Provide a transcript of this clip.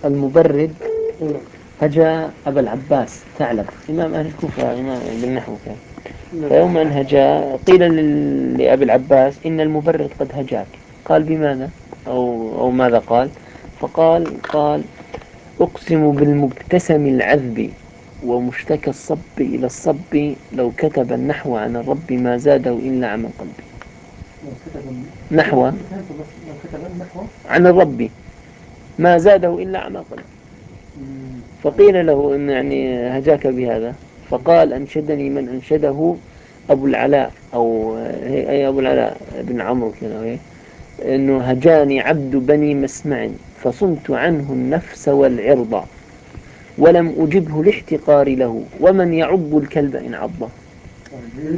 المبرد هجا أبا العباس ثعلب إمام أهل الكوفة إمام بالنحو كان. فيوما هجا قيل لأبي العباس إن المبرد قد هجاك. قال بماذا أو ماذا قال؟ قال أقسم بالمبتسم العذب ومشتكى الصب إلى الصب لو كتب النحو عن الرب ما زاده إلا عمى قلبي. نحو عن الرب ما زاده إلا عمى قلبي. فقيل له إن يعني هجاك بهذا، فقال أنشدني من أنشده أبو العلاء أي أبو العلاء بن عمرو كذا، إنه هجاني عبد بني مسمع فصمت عنه النفس والعرض ولم أجبه لاحتقار له ومن يعض الكلب إن عضه.